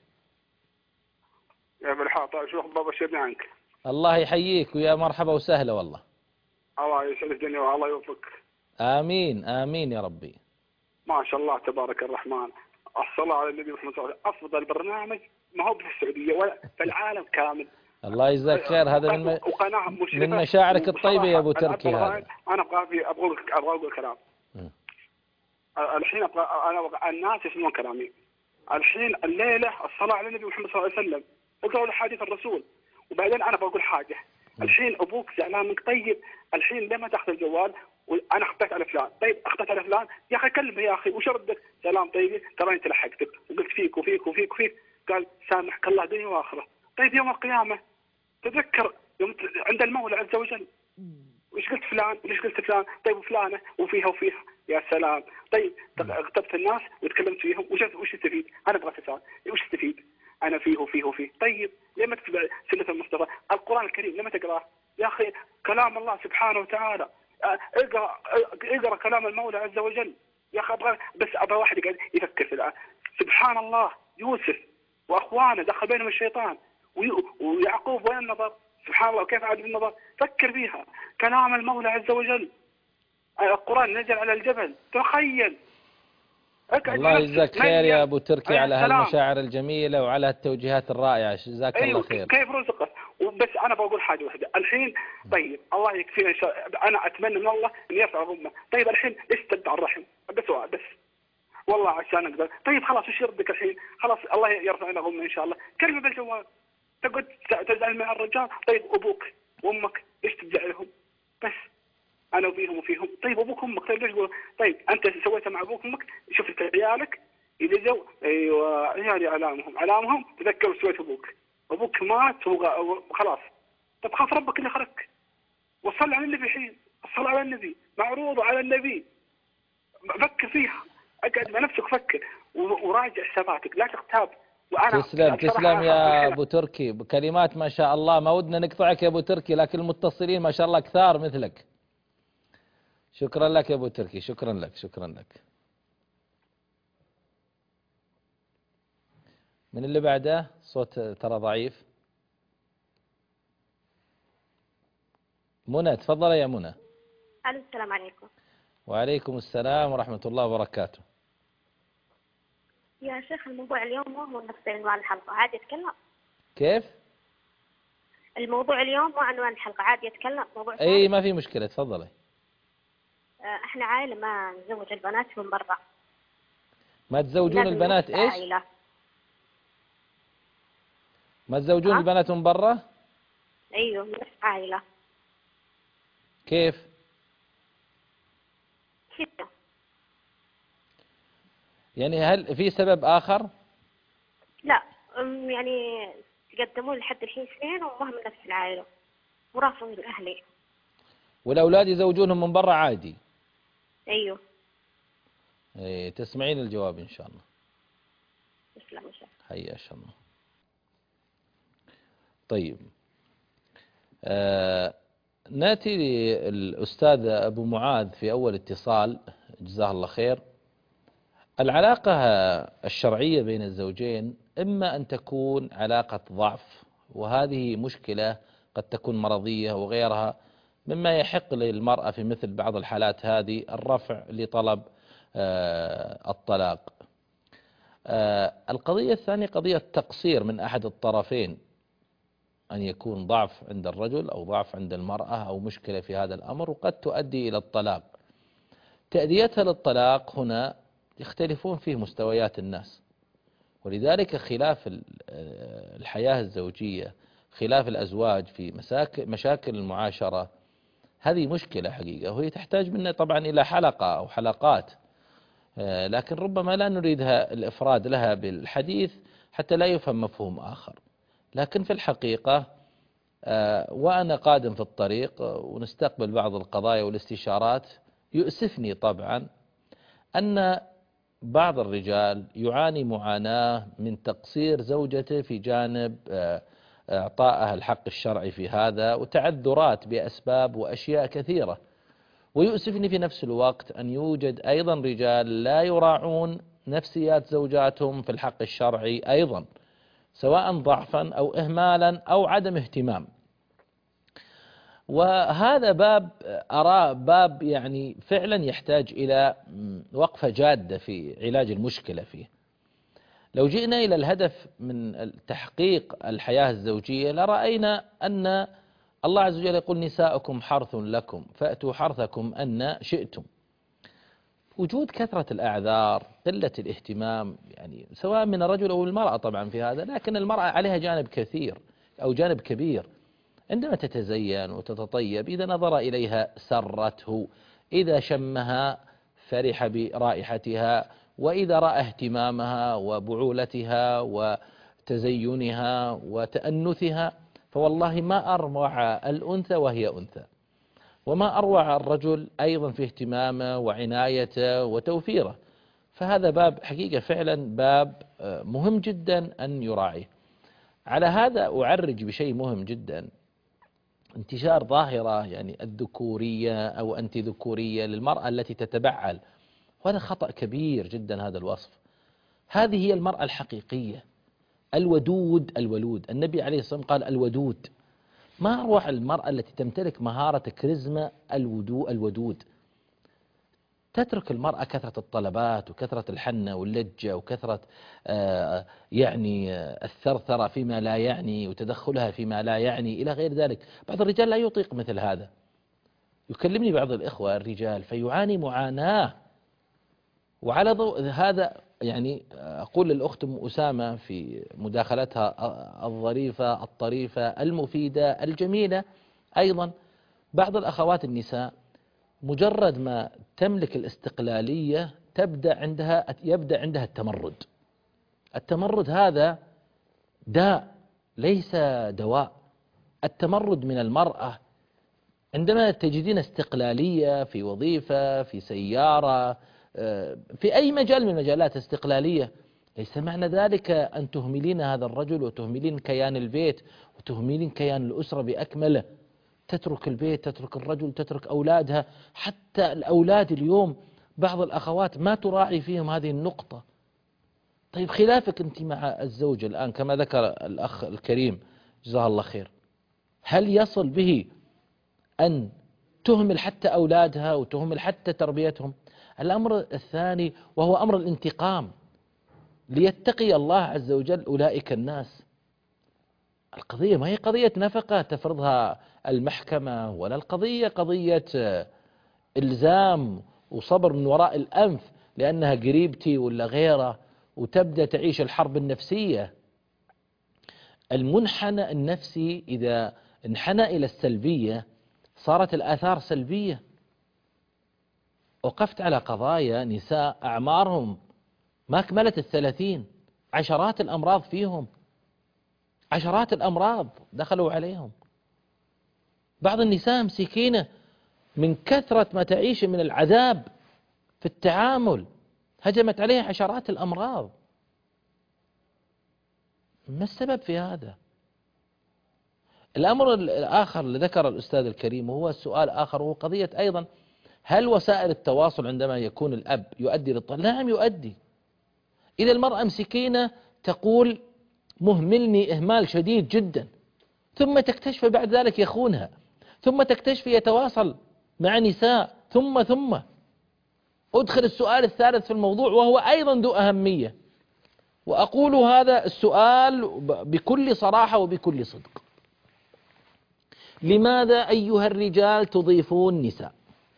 يا بالحاط شو أخبار بشرني عنك. الله يحييك ويا مرحبا وسهلا والله. الله يسعد الدنيا والله يوفقك. آمين آمين يا ربي. ما شاء الله تبارك الرحمن. الصلاة على النبي محمد صلى الله عليه وسلم. أفضل برنامج ما هو في السعودية ولا في العالم كامل. الله يجزاك خير. هذا من م... وقناة مشرفة من مشاعرك الطيبة يا أبو تركي. هذا أنا أبغى في أبغى أبغى أقول كلام. م. الحين أبغى أنا أبغى الناس يسمعون كلامي. الحين الليلة الصلاة على النبي محمد صلى الله عليه وسلم وقالوا حديث الرسول. وبعدين أنا بقول حاجة. الحين أبوك زعلان منك. طيب الحين لما تأخذ الجوال وأنا أخطيت على فلان. طيب أخطيت على فلان يا أخي كلمه يا أخي وش ردك؟ سلام طيب ترى أنت لحقتك وقلت فيك وفيك وفيك وفيك. قال سامحك الله دنيا وآخرة. طيب يوم القيامة تذكر يوم عند المولى عز وجل وش قلت فلان وليش قلت فلان. طيب وفلانة وفيها وفيها. يا سلام. طيب اغتبت الناس وتكلمت فيهم وش وش تستفيد؟ أنا أبغى تسأل وش تستفيد؟ أنا فيه وفيه وفيه. طيب لما تتبع سنة المصطفى القرآن الكريم لما تقرأه يا أخي كلام الله سبحانه وتعالى. اقرأ اقرأ كلام المولى عز وجل يا أخي. أبغى بس أبغى واحد يقعد يفكر في الآن. سبحان الله يوسف وأخوانه دخل بينهم الشيطان ويعقوب وين النظر. سبحان الله كيف عاد النظر. فكر فيها كلام المولى عز وجل. القرآن نزل على الجبل تخيل. الله يجزاك خير يا أبو تركي على سلام. هالمشاعر الجميلة وعلى التوجيهات الرائعة. جزاك أيوه الله خير. كيف رزقه. وبس أنا بقول حاجة واحدة الحين. طيب الله يكفينا إن شاء. أنا أتمنى من الله أن يرفع الغمة. طيب الحين ليش تدع الرحم بس سؤال بس والله عشان أقدر. طيب خلاص وش يردك الحين؟ خلاص الله يرفع لنا غمة إن شاء الله. كلمة بالجوال تقعد تزعل مع الرجال. طيب أبوك وأمك ليش تزعلهم؟ بس أنا وفيهم وفيهم. طيب أبوك وأمك طيب ليش تقول؟ طيب أنت سويت مع أبوك وأمك شفت عيالك إذا جو أيوة عيالي علامهم علامهم تذكر سويت أبوك. أبوك مات وخلاص. طب خاف ربك اللي خلقك وصل على النبي. الحين الصلاة على النبي معروضة على النبي. فكر فيها اقعد مع نفسك فكر وراجع حساباتك لا تغتاب. وأنا تسلم تسلم يا أبو تركي بكلمات ما شاء الله. ما ودنا نقطعك يا أبو تركي لكن المتصلين ما شاء الله كثار مثلك. شكرا لك يا أبو تركي. شكرا لك شكرا لك. من اللي بعده صوت ترى ضعيف. منى تفضل يا منى. الو السلام عليكم. وعليكم السلام ورحمة الله وبركاته. يا شيخ الموضوع اليوم مو هو نفس عنوان الحلقة عادي يتكلم. كيف؟ الموضوع اليوم مو عنوان الحلقة عادي يتكلم موضوع ثاني. اي ما في مشكلة تفضلي. احنا عائلة ما نزوج البنات من برا. ما تزوجون البنات ايش؟ عائلة. ما تزوجون أه؟ البنات من برا؟ ايوه نفس عائلة. كيف؟ كذا يعني هل في سبب آخر؟ لا أم يعني تقدموا لحد الحين اثنين وما هم من نفس العائلة ورافضين أهلي. والأولاد يزوجونهم من برا عادي؟ أيوه. إيه تسمعين الجواب إن شاء الله. تسلم إن شاء الله. حيا الله. طيب آه ناتي للأستاذ أبو معاذ في أول اتصال، جزاه الله خير. العلاقة الشرعية بين الزوجين إما أن تكون علاقة ضعف، وهذه مشكلة قد تكون مرضية وغيرها، مما يحق للمرأة في مثل بعض الحالات هذه الرفع لطلب آه الطلاق. آه القضية الثانية قضية تقصير من أحد الطرفين، أن يكون ضعف عند الرجل أو ضعف عند المرأة أو مشكلة في هذا الأمر، وقد تؤدي إلى الطلاق. تأديتها للطلاق هنا يختلفون فيه مستويات الناس، ولذلك خلاف الحياة الزوجية، خلاف الأزواج في مشاكل المعاشرة، هذه مشكلة حقيقة، وهي تحتاج منا طبعا إلى حلقة أو حلقات، لكن ربما لا نريدها الإفراد لها بالحديث حتى لا يفهم مفهوم آخر. لكن في الحقيقة وأنا قادم في الطريق ونستقبل بعض القضايا والاستشارات، يؤسفني طبعا أن بعض الرجال يعاني معاناة من تقصير زوجته في جانب إعطائها الحق الشرعي في هذا، وتعذرات بأسباب وأشياء كثيرة. ويؤسفني في نفس الوقت أن يوجد أيضا رجال لا يراعون نفسيات زوجاتهم في الحق الشرعي أيضا، سواء ضعفا أو إهمالا أو عدم اهتمام. وهذا باب أراه باب يعني فعلا يحتاج إلى وقفة جادة في علاج المشكلة فيه. لو جئنا إلى الهدف من تحقيق الحياة الزوجية لرأينا أن الله عز وجل يقول نساؤكم حرث لكم فأتوا حرثكم أن شئتم. وجود كثرة الأعذار، قلة الاهتمام، يعني سواء من الرجل أو المرأة طبعا في هذا، لكن المرأة عليها جانب كثير أو جانب كبير. عندما تتزين وتتطيب إذا نظر إليها سرته، إذا شمها فرح برائحتها، وإذا رأى اهتمامها وبعولتها وتزينها وتأنثها، فوالله ما أروع الأنثى وهي أنثى، وما أروع الرجل أيضا في اهتمامه وعنايته وتوفيره. فهذا باب حقيقة فعلا باب مهم جدا أن يراعيه. على هذا أعرج بشيء مهم جدا، انتشار ظاهرة يعني الذكورية أو أنتي ذكورية للمرأة التي تتبعل، وهذا خطأ كبير جدا. هذا الوصف، هذه هي المرأة الحقيقية، الودود الولود. النبي عليه الصلاة والسلام قال الودود. ما أروح المرأة التي تمتلك مهارة كاريزما الودو الودود. تترك المرأة كثرة الطلبات وكثرة الحنة واللجة وكثرة آه يعني آه الثرثرة فيما لا يعني، وتدخلها فيما لا يعني إلى غير ذلك. بعض الرجال لا يطيق مثل هذا. يكلمني بعض الإخوة الرجال فيعاني معاناة. وعلى ضوء هذا يعني أقول للأخت أم أسامة في مداخلتها الظريفة الطريفة المفيدة الجميلة، أيضا بعض الأخوات النساء مجرد ما تملك الاستقلالية تبدأ عندها يبدأ عندها التمرد. التمرد هذا داء ليس دواء. التمرد من المرأة عندما تجدين استقلالية في وظيفة، في سيارة، في أي مجال من مجالات استقلالية، ليس معنى ذلك أن تهملين هذا الرجل وتهملين كيان البيت وتهملين كيان الأسرة بأكمله. تترك البيت، تترك الرجل، تترك أولادها. حتى الأولاد اليوم بعض الأخوات ما تراعي فيهم هذه النقطة. طيب خلافك أنت مع الزوج الآن كما ذكر الأخ الكريم جزاه الله خير، هل يصل به أن تهمل حتى أولادها وتهمل حتى تربيتهم؟ الأمر الثاني وهو أمر الانتقام، ليتقي الله عز وجل أولئك الناس. القضية ما هي قضية نفقة تفرضها المحكمة، ولا القضية قضية إلزام وصبر من وراء الأنف لأنها قريبتي ولا غيره، وتبدأ تعيش الحرب النفسية. المنحنى النفسي إذا انحنى إلى السلبية صارت الآثار سلبية. وقفت على قضايا نساء أعمارهم ما كملت الثلاثين، عشرات الأمراض فيهم، عشرات الأمراض دخلوا عليهم. بعض النساء مسكينة من كثرة ما تعيش من العذاب في التعامل هجمت عليها عشرات الأمراض. ما السبب في هذا؟ الأمر الآخر اللي ذكر الأستاذ الكريم وهو السؤال آخر، وهو قضية أيضا هل وسائل التواصل عندما يكون الأب يؤدي للطلاق؟ نعم يؤدي. إذا المرأة مسكينة تقول مهملني إهمال شديد جدا، ثم تكتشف بعد ذلك يخونها، ثم تكتشف يتواصل مع نساء، ثم ثم أدخل السؤال الثالث في الموضوع وهو أيضا ذو أهمية، وأقول هذا السؤال بكل صراحة وبكل صدق: لماذا أيها الرجال تضيفون نساء؟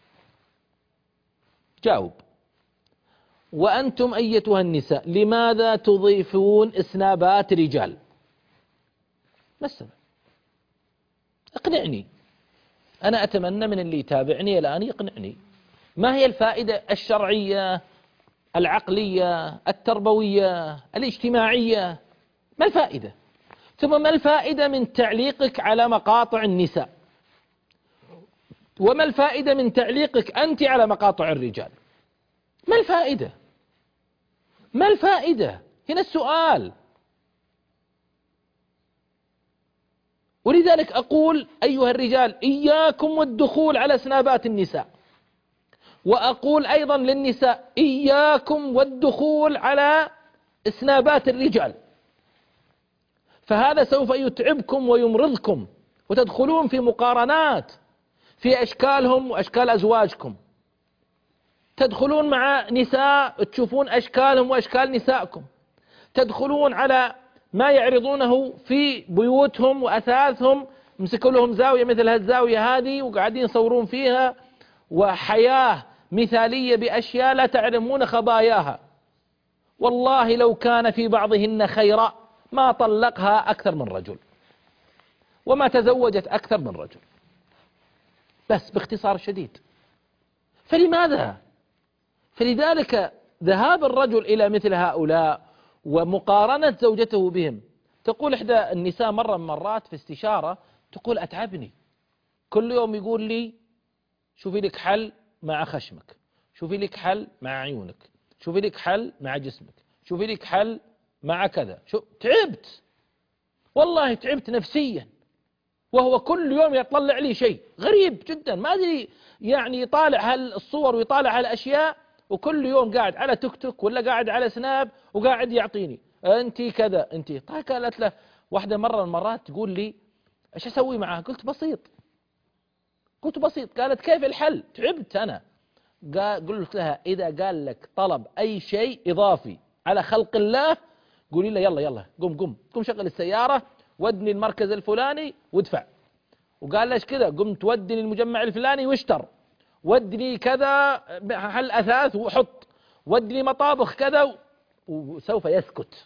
جاوب. وأنتم أيتها النساء لماذا تضيفون إسنابات رجال؟ ما السبب؟ اقنعني. أنا أتمنى من اللي يتابعني الآن يقنعني. ما هي الفائدة الشرعية العقلية التربوية الاجتماعية؟ ما الفائدة؟ ثم ما الفائدة من تعليقك على مقاطع النساء؟ وما الفائدة من تعليقك أنت على مقاطع الرجال؟ ما الفائدة؟ ما الفائدة؟ هنا السؤال. ولذلك أقول أيها الرجال إياكم والدخول على سنابات النساء، وأقول أيضا للنساء إياكم والدخول على سنابات الرجال، فهذا سوف يتعبكم ويمرضكم، وتدخلون في مقارنات في أشكالهم وأشكال أزواجكم، تدخلون مع نساء تشوفون أشكالهم وأشكال نسائكم، تدخلون على ما يعرضونه في بيوتهم وأثاثهم، مسكوا لهم زاوية مثل هالزاوية هذه وقاعدين يصورون فيها، وحياة مثالية بأشياء لا تعلمون خباياها. والله لو كان في بعضهن خيرا ما طلقها أكثر من رجل وما تزوجت أكثر من رجل، بس باختصار شديد. فلماذا؟ فلذلك ذهاب الرجل إلى مثل هؤلاء ومقارنة زوجته بهم. تقول إحدى النساء مرة من مرات في استشارة، تقول أتعبني كل يوم يقول لي شوفي لك حل مع خشمك، شوفي لك حل مع عيونك، شوفي لك حل مع جسمك، شوفي لك حل مع كذا. شو تعبت والله، تعبت نفسيا، وهو كل يوم يطلع لي شيء غريب جدا، ما أدري يعني يطالع هالصور ويطالع هالأشياء، وكل يوم قاعد على توك توك ولا قاعد على سناب وقاعد يعطيني أنت كذا أنت. طيب قالت له واحدة مرة من المرات تقول لي إيش أسوي معها؟ قلت بسيط، قلت بسيط. قالت كيف الحل؟ تعبت أنا. قلت لها إذا قال لك طلب أي شيء إضافي على خلق الله قولي له يلا يلا قم قم قم شغل السيارة ودني المركز الفلاني وادفع. وقال ليش كذا؟ قمت ودني المجمع الفلاني واشتر، ودني كذا حل أثاث وحط، ودني مطابخ كذا، وسوف يسكت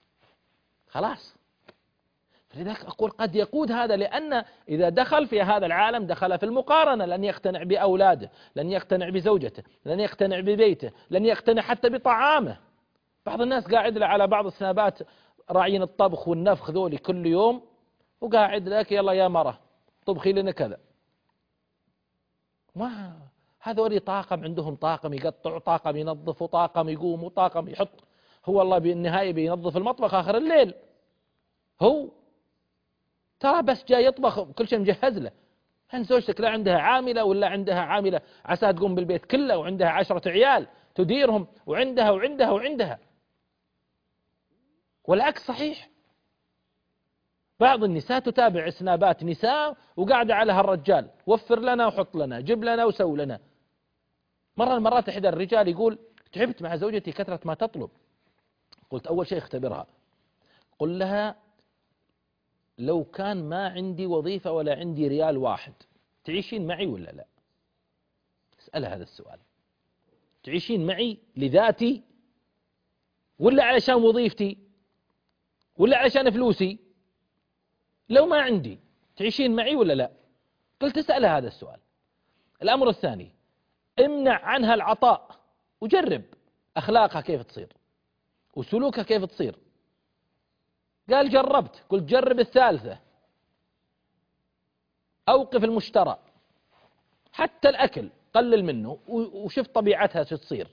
خلاص. فلذلك أقول قد يقود هذا، لأن إذا دخل في هذا العالم دخل في المقارنة، لن يقتنع بأولاده، لن يقتنع بزوجته، لن يقتنع ببيته، لن يقتنع حتى بطعامه. بعض الناس قاعد على بعض السنابات راعين الطبخ والنفخ ذولي كل يوم، وقاعد لك يلا يا مرة طبخي لنا كذا. ما هذول طاقم، عندهم طاقم يقطع، طاقم ينظف، وطاقم يقوم، وطاقم يحط. هو الله بالنهاية بينظف المطبخ آخر الليل، هو ترى بس جاي يطبخ كل شيء مجهز له. هل زوجتك لا عندها عاملة ولا عندها عاملة عسى تقوم بالبيت كله، وعندها عشرة عيال تديرهم، وعندها وعندها وعندها؟ والعكس صحيح. بعض النساء تتابع سنابات نساء وقاعدة على هالرجال، وفر لنا وحط لنا، جيب لنا وسو لنا. مرة من المرات إحدى الرجال يقول تعبت مع زوجتي كثرة ما تطلب. قلت أول شيء اختبرها، قل لها لو كان ما عندي وظيفة ولا عندي ريال واحد تعيشين معي ولا لا؟ اسألها هذا السؤال، تعيشين معي لذاتي ولا علشان وظيفتي ولا علشان فلوسي؟ لو ما عندي تعيشين معي ولا لا؟ قلت اسألها هذا السؤال. الأمر الثاني، امنع عنها العطاء وجرب أخلاقها كيف تصير. وسلوكها كيف تصير. قال جربت، قلت جرب الثالثة، أوقف المشترى، حتى الأكل قلل منه وشوف طبيعتها شو تصير.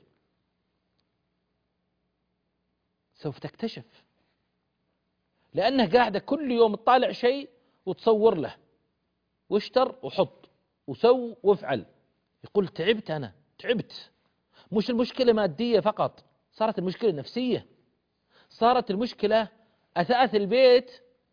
سوف تكتشف، لأنها قاعدة كل يوم تطالع شيء وتصور له، واشتر وحط وسو وافعل. يقول تعبت، أنا تعبت. مش المشكلة مادية فقط، صارت المشكلة نفسية، صارت المشكلة أثاث البيت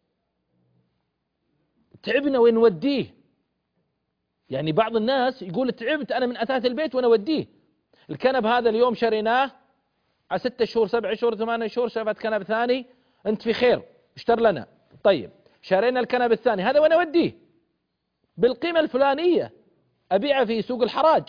تعبنا وين نوديه. يعني بعض الناس يقول تعبت أنا من أثاث البيت وأنا أوديه. الكنب هذا اليوم شريناه على ستة شهور سبعة شهور ثمانية شهور، شافت كنب ثاني، أنت في خير اشتر لنا. طيب شرينا الكنب الثاني هذا وأنا أوديه بالقيمة الفلانية، أبيعه في سوق الحراج.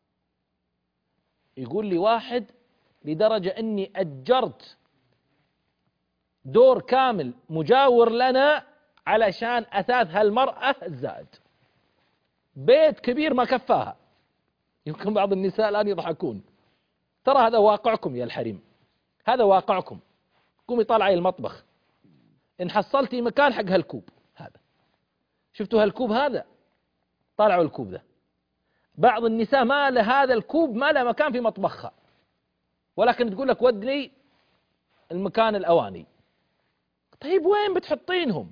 يقول لي واحد لدرجة أني أجرت دور كامل مجاور لنا علشان أثاث هالمرأة الزائد، بيت كبير ما كفاها. يمكن بعض النساء الآن يضحكون، ترى هذا واقعكم يا الحريم، هذا واقعكم. قومي طالعي المطبخ، إن حصلتي مكان حق هالكوب هذا، شفتوا هالكوب هذا، طالعوا الكوب ذا. بعض النساء ما له هذا الكوب ما له مكان في مطبخها، ولكن تقول لك ودني المكان الأواني. طيب وين بتحطينهم؟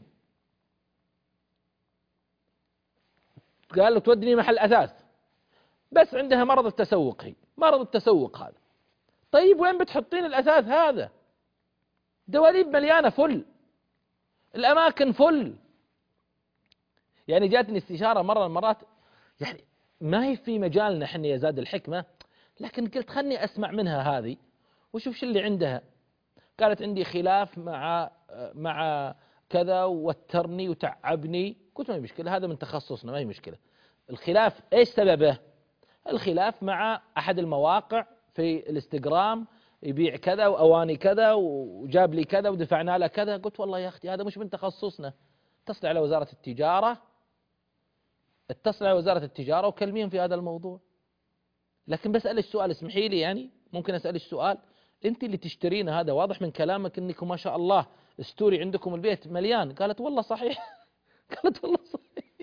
قال له تودني محل أثاث، بس عندها مرض التسوق، هي مرض التسوق هذا. طيب وين بتحطين الأثاث هذا؟ دواليب مليانة فل، الأماكن فل. يعني جاتني استشارة مرة من المرات، يعني ما هي في مجالنا احنا يا زاد الحكمة، لكن قلت خلني أسمع منها هذه وشوف شو اللي عندها. قالت عندي خلاف مع مع كذا ووترني وتعبني. قلت ما هي مشكلة، هذا من تخصصنا، ما هي مشكلة. الخلاف ايش سببه؟ الخلاف مع أحد المواقع في الانستغرام يبيع كذا وأواني كذا وجاب لي كذا ودفعنا له كذا. قلت والله يا أختي هذا مش من تخصصنا، اتصل على وزارة التجارة، اتصل على وزارة التجارة وكلميهم في هذا الموضوع. لكن بسألك سؤال، اسمحي لي يعني ممكن أسألك سؤال؟ أنت اللي تشترين هذا واضح من كلامك أنكم ما شاء الله ستوري عندكم البيت مليان. قالت والله صحيح. قالت والله صحيح.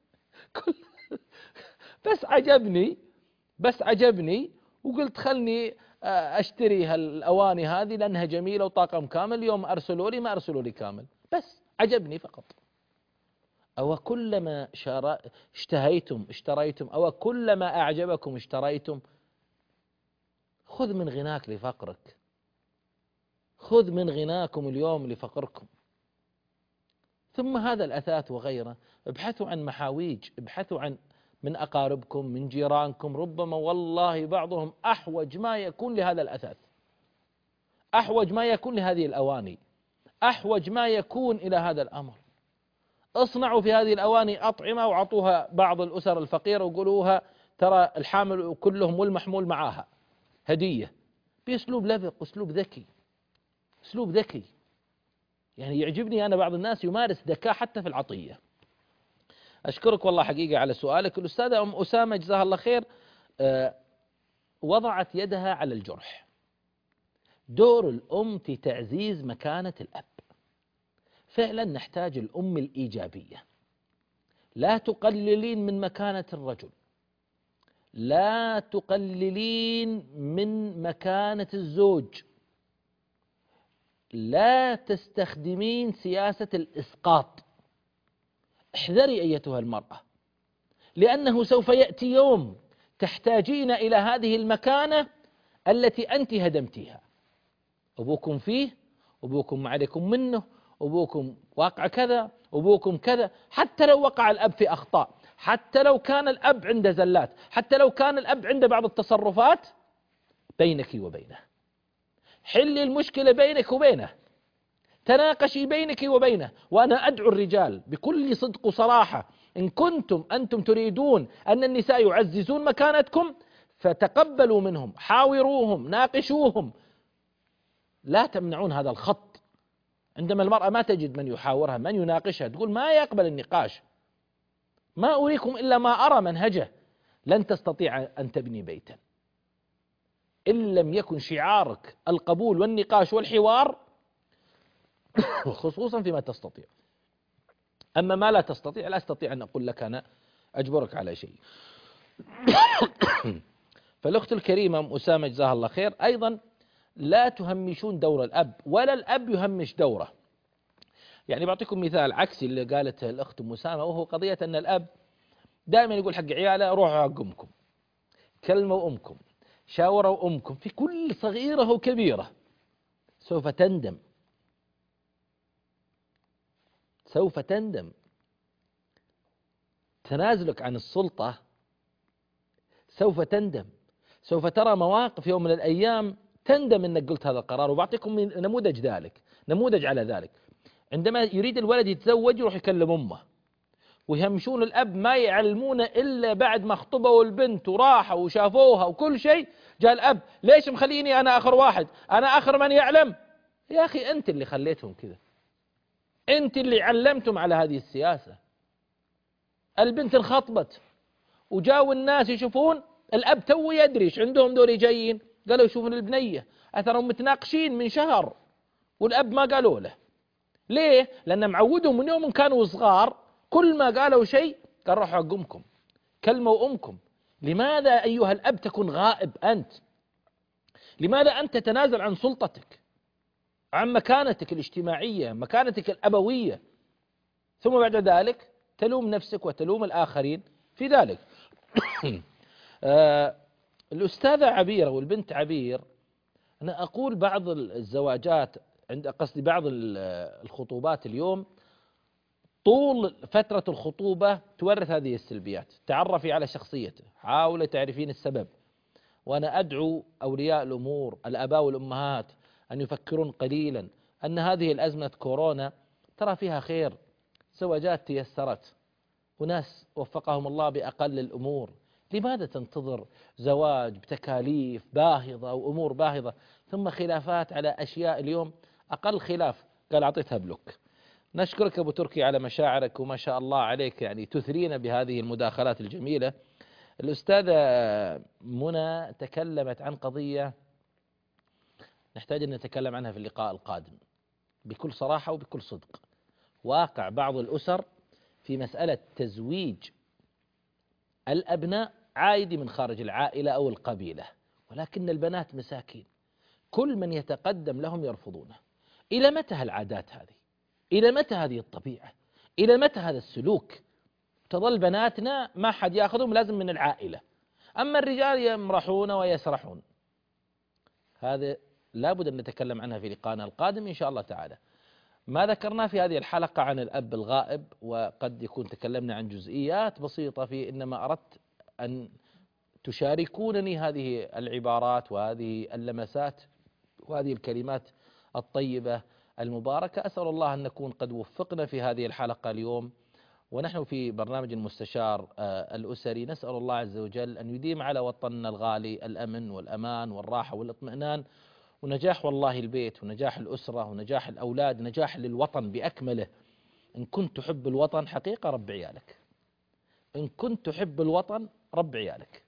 بس عجبني بس عجبني وقلت خلني أشتري هالأواني هذه لأنها جميلة وطاقم كامل، يوم أرسلوا لي ما أرسلوا لي كامل، بس عجبني فقط. أو كلما اشتهيتم اشتريتم، أو كلما أعجبكم اشتريتم. خذ من غناك لفقرك، خذ من غناكم اليوم لفقركم. ثم هذا الأثاث وغيره، ابحثوا عن محاويج، ابحثوا عن من أقاربكم من جيرانكم، ربما والله بعضهم أحوج ما يكون لهذا الأثاث، أحوج ما يكون لهذه الأواني، أحوج ما يكون إلى هذا الأمر. اصنعوا في هذه الأواني أطعمة وعطوها بعض الأسر الفقيرة وقولوها ترى الحامل كلهم والمحمول معاها هدية، بأسلوب لبق، أسلوب ذكي، أسلوب ذكي. يعني يعجبني أنا بعض الناس يمارس ذكاء حتى في العطية. أشكرك والله حقيقة على سؤالك. الأستاذة أم أسامة جزاها الله خير وضعت يدها على الجرح. دور الأم في تعزيز مكانة الأب. فعلا نحتاج الأم الإيجابية. لا تقللين من مكانة الرجل، لا تقللين من مكانة الزوج، لا تستخدمين سياسة الإسقاط. احذري أيتها المرأة، لأنه سوف يأتي يوم تحتاجين إلى هذه المكانة التي أنت هدمتيها. أبوكم فيه، أبوكم ما عليكم منه، أبوكم واقع كذا، أبوكم كذا. حتى لو وقع الأب في أخطاء، حتى لو كان الأب عنده زلات، حتى لو كان الأب عنده بعض التصرفات، بينك وبينه حلي المشكلة، بينك وبينه تناقشي بينك وبينه. وأنا أدعو الرجال بكل صدق وصراحة، إن كنتم أنتم تريدون أن النساء يعززون مكانتكم فتقبلوا منهم، حاوروهم، ناقشوهم، لا تمنعون هذا الخط. عندما المرأة ما تجد من يحاورها من يناقشها تقول ما يقبل النقاش، ما أريكم إلا ما أرى منهجه، لن تستطيع أن تبني بيتا. إن لم يكن شعارك القبول والنقاش والحوار خصوصا فيما تستطيع. أما ما لا تستطيع لا أستطيع أن أقول لك أنا أجبرك على شيء. فالأخت الكريمة أم أسامة جزاها الله خير أيضا لا تهمشون دور الأب ولا الأب يهمش دوره. يعني بعطيكم مثال عكسي اللي قالته الأخت أم أسامة، وهو قضية أن الأب دائما يقول حق عياله روحوا حق أمكم، كلموا أمكم، شاوروا أمكم في كل صغيرة وكبيرة، سوف تندم، سوف تندم. تنازلك عن السلطة سوف تندم، سوف ترى مواقف يوم من الأيام تندم أنك قلت هذا القرار. وبعطيكم نموذج ذلك، نموذج على ذلك. عندما يريد الولد يتزوج يروح يكلم أمه، ويهمشون الأب ما يعلمونه إلا بعد ما خطبوا البنت وراحوا وشافوها وكل شيء. جاء الأب ليش مخليني أنا آخر واحد، أنا آخر من يعلم. يا أخي أنت اللي خليتهم كذا، أنت اللي علمتم على هذه السياسة. البنت انخطبت وجاوا الناس يشوفون الأب تو يدري ايش عندهم دول جايين، قالوا يشوفون البنية أثرهم متناقشين من شهر والأب ما قالوا له. ليه؟ لأن معودهم من يوم كانوا صغار كل ما قالوا شيء قال روحوا حق أمكم، كلموا أمكم. لماذا أيها الأب تكون غائب أنت؟ لماذا أنت تتنازل عن سلطتك، عن مكانتك الاجتماعية، مكانتك الأبوية، ثم بعد ذلك تلوم نفسك وتلوم الآخرين في ذلك؟ آه الأستاذة عبير والبنت عبير، أنا أقول بعض الزواجات عند قصدي بعض الخطوبات اليوم طول فترة الخطوبة تورث هذه السلبيات. تعرفي على شخصيته، حاولي تعرفين السبب. وأنا أدعو أولياء الأمور الآباء والأمهات أن يفكرون قليلا أن هذه الأزمة كورونا ترى فيها خير، زواجات تيسرت وناس وفقهم الله بأقل الأمور. لماذا تنتظر زواج بتكاليف باهظة وأمور باهظة ثم خلافات على أشياء اليوم أقل خلاف قال أعطيتها بلوك؟ نشكرك أبو تركي على مشاعرك وما شاء الله عليك، يعني تثرين بهذه المداخلات الجميلة. الأستاذة منى تكلمت عن قضية نحتاج أن نتكلم عنها في اللقاء القادم بكل صراحة وبكل صدق. واقع بعض الأسر في مسألة تزويج الأبناء عائد من خارج العائلة أو القبيلة، ولكن البنات مساكين كل من يتقدم لهم يرفضونه. إلى متى هالعادات هذه؟ إلى متى هذه الطبيعة؟ إلى متى هذا السلوك؟ تظل بناتنا ما حد يأخذهم لازم من العائلة، أما الرجال يمرحون ويسرحون. هذا لابد أن نتكلم عنها في لقائنا القادم إن شاء الله تعالى. ما ذكرنا في هذه الحلقة عن الأب الغائب، وقد يكون تكلمنا عن جزئيات بسيطة فيه، إنما أردت أن تشاركونني هذه العبارات وهذه اللمسات وهذه الكلمات الطيبة المباركة. أسأل الله أن نكون قد وفقنا في هذه الحلقة اليوم، ونحن في برنامج المستشار الأسري نسأل الله عز وجل أن يديم على وطننا الغالي الأمن والأمان والراحة والاطمئنان ونجاح والله البيت ونجاح الأسرة ونجاح الأولاد، نجاح للوطن بأكمله. إن كنت تحب الوطن حقيقة رب عيالك، إن كنت تحب الوطن رب عيالك،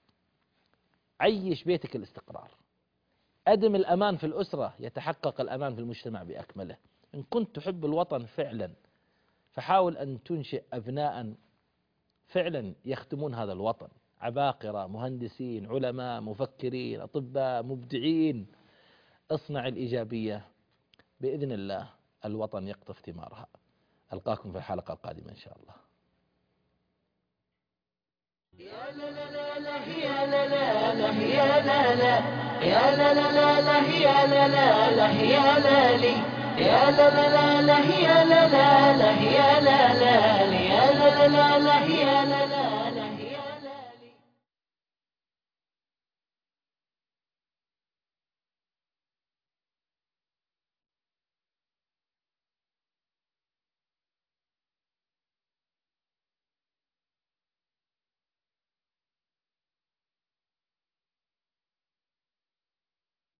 عيش بيتك الاستقرار، أدم الأمان في الأسرة يتحقق الأمان في المجتمع بأكمله. إن كنت تحب الوطن فعلا فحاول أن تنشئ أبناء فعلا يخدمون هذا الوطن، عباقرة، مهندسين، علماء، مفكرين، أطباء، مبدعين. اصنع الإيجابية بإذن الله الوطن يقطف ثمارها. ألقاكم في الحلقة القادمة إن شاء الله. يا لا لا لا لا يا لا لا لا يا لا لا يا لا لا لا لا يا لا لا لا يا لا لي يا لا لا لا لا يا لا لا لا يا لا لا يا لا لا لا يا لا لا